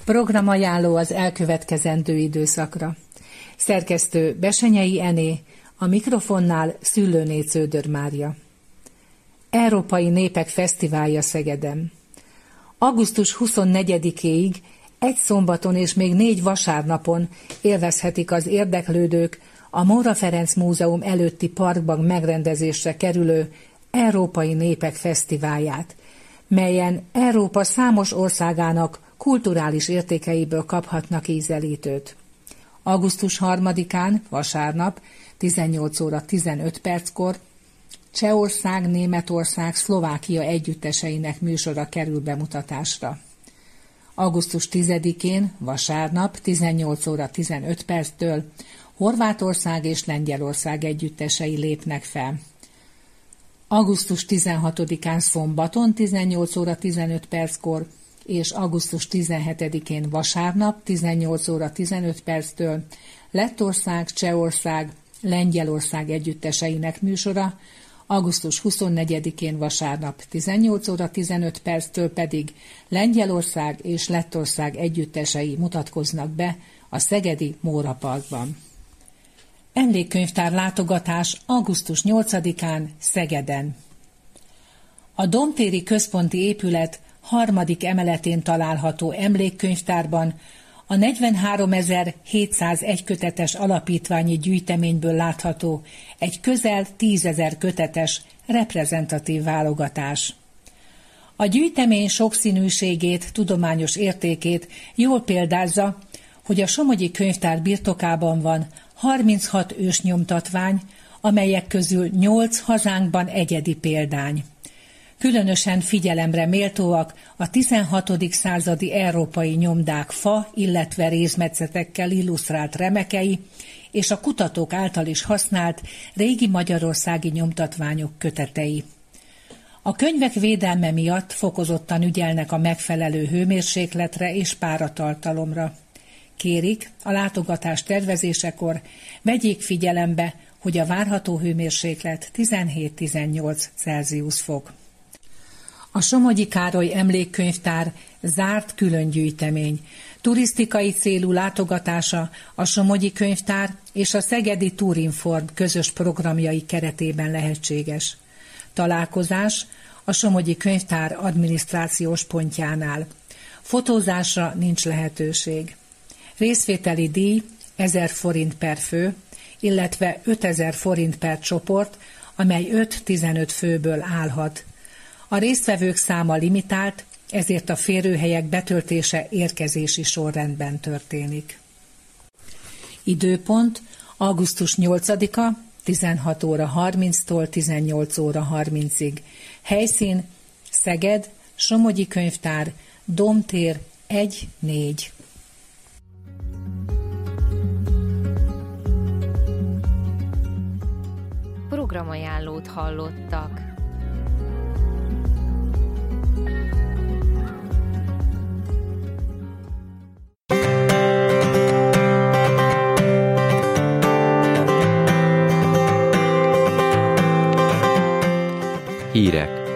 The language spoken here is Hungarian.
Programajánló az elkövetkezendő időszakra. Szerkesztő Besenyei Ené, a mikrofonnál Szüllőné Cződör Mária. Európai Népek Fesztiválja Szegeden. Augusztus 24-éig egy szombaton és még 4 vasárnapon élvezhetik az érdeklődők a Móra Ferenc Múzeum előtti parkban megrendezésre kerülő Európai Népek Fesztiválját, melyen Európa számos országának kulturális értékeiből kaphatnak ízelítőt. Augusztus 3-án, vasárnap, 18 óra 15 perckor Csehország, Németország, Szlovákia együtteseinek műsora kerül bemutatásra. Augusztus 10-én, vasárnap, 18 óra 15 perctől Horvátország és Lengyelország együttesei lépnek fel. Augusztus 16-án szombaton 18 óra 15 perckor és augusztus 17-én vasárnap 18 óra 15 perctől Lettország, Csehország, Lengyelország együtteseinek műsora, augusztus 24-én vasárnap 18 óra 15 perctől pedig Lengyelország és Lettország együttesei mutatkoznak be a szegedi Móra Parkban. Emlékkönyvtár látogatás augusztus 8-án Szegeden. A Domtéri Központi Épület 3. emeletén található emlékkönyvtárban a 43.701 kötetes alapítványi gyűjteményből látható egy közel 10.000 kötetes reprezentatív válogatás. A gyűjtemény sokszínűségét, tudományos értékét jól példázza, hogy a Somogyi Könyvtár birtokában van 36 ősnyomtatvány, amelyek közül 8 hazánkban egyedi példány. Különösen figyelemre méltóak a 16. századi európai nyomdák fa, illetve rézmetszetekkel illusztrált remekei, és a kutatók által is használt régi magyarországi nyomtatványok kötetei. A könyvek védelme miatt fokozottan ügyelnek a megfelelő hőmérsékletre és páratartalomra. Kérik, a látogatás tervezésekor vegyék figyelembe, hogy a várható hőmérséklet 17-18 Celsius fok. A Somogyi Károly Emlékkönyvtár zárt különgyűjtemény. Turisztikai célú látogatása a Somogyi Könyvtár és a Szegedi Tourinform közös programjai keretében lehetséges. Találkozás a Somogyi Könyvtár adminisztrációs pontjánál. Fotózásra nincs lehetőség. Részvételi díj 1000 forint per fő, illetve 5000 forint per csoport, amely 5-15 főből állhat. A résztvevők száma limitált, ezért a férőhelyek betöltése érkezési sorrendben történik. Időpont augusztus 8-a 16 óra 30-tól 18 óra 30-ig. Helyszín Szeged, Somogyi Könyvtár, Domtér 1-4. Programajánlót hallottak. Hírek.